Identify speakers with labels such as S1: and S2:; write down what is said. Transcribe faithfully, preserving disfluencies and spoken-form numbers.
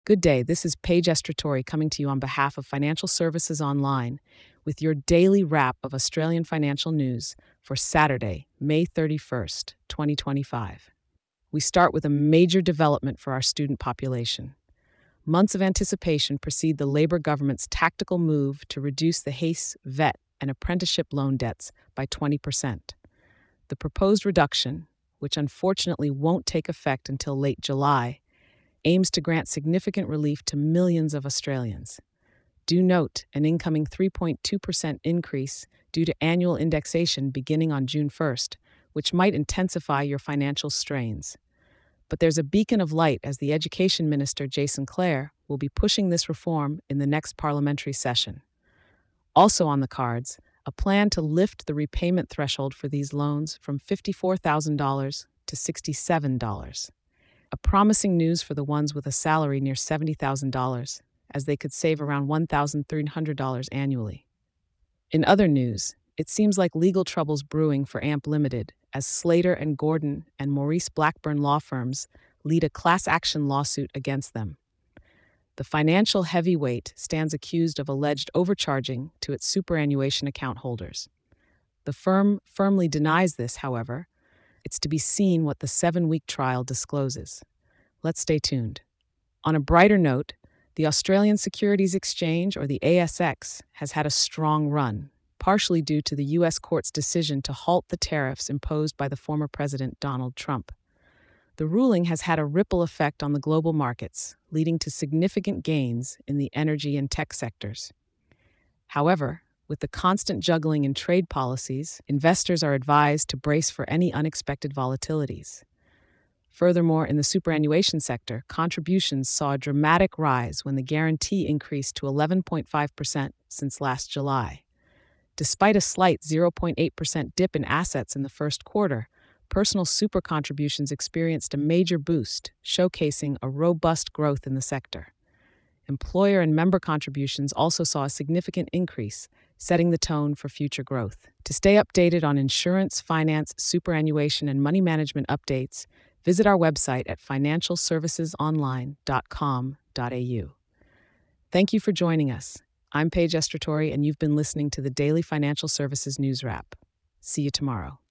S1: Good day. This is Paige Estratori coming to you on behalf of Financial Services Online with your daily wrap of Australian financial news for Saturday, May thirty-first, twenty twenty-five. We start with a major development for our student population. Months of anticipation precede the Labor government's tactical move to reduce the H A C E, V E T, and apprenticeship loan debts by twenty percent. The proposed reduction, which unfortunately won't take effect until late July, aims to grant significant relief to millions of Australians. Do note an incoming three point two percent increase due to annual indexation beginning on June first, which might intensify your financial strains. But there's a beacon of light as the Education Minister, Jason Clare, will be pushing this reform in the next parliamentary session. Also on the cards, a plan to lift the repayment threshold for these loans from fifty-four thousand dollars to sixty-seven thousand dollars. A promising news for the ones with a salary near seventy thousand dollars, as they could save around one thousand three hundred dollars annually. In other news, it seems like legal troubles brewing for A M P Limited as Slater and Gordon and Maurice Blackburn law firms lead a class action lawsuit against them. The financial heavyweight stands accused of alleged overcharging to its superannuation account holders. The firm firmly denies this, however. It's to be seen what the seven-week trial discloses. Let's stay tuned. On a brighter note, the Australian Securities Exchange, or the A S X, has had a strong run, partially due to the U S court's decision to halt the tariffs imposed by the former President Donald Trump. The ruling has had a ripple effect on the global markets, leading to significant gains in the energy and tech sectors. However, with the constant juggling in trade policies, investors are advised to brace for any unexpected volatilities. Furthermore, in the superannuation sector, contributions saw a dramatic rise when the guarantee increased to eleven point five percent since last July. Despite a slight zero point eight percent dip in assets in the first quarter, personal super contributions experienced a major boost, showcasing a robust growth in the sector. Employer and member contributions also saw a significant increase, setting the tone for future growth. To stay updated on insurance, finance, superannuation, and money management updates, visit our website at financial services online dot com dot a u. Thank you for joining us. I'm Paige Estratori, and you've been listening to the Daily Financial Services News Wrap. See you tomorrow.